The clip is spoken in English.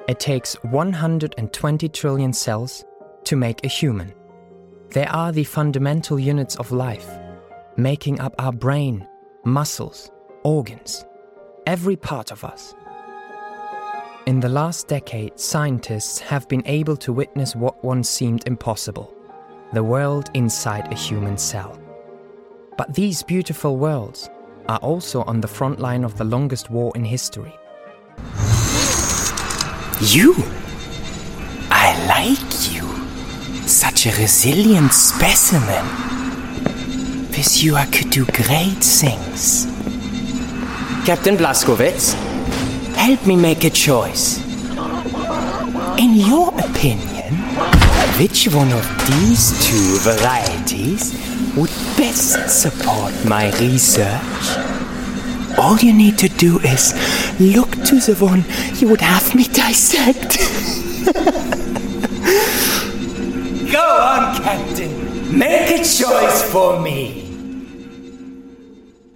It takes 120 trillion cells to make a human. They are the fundamental units of life, making up our brain, muscles, organs, every part of us. In the last decade, scientists have been able to witness what once seemed impossible, the world inside a human cell. But these beautiful worlds are also on the front line of the longest war in history. You? I like you. Such a resilient specimen. With you I could do great things. Captain Blazkowicz, help me make a choice. In your opinion, which one of these two varieties would best support my research? All you need to do is look to the one you would have me dissect. Go on, Captain. Make a choice for me.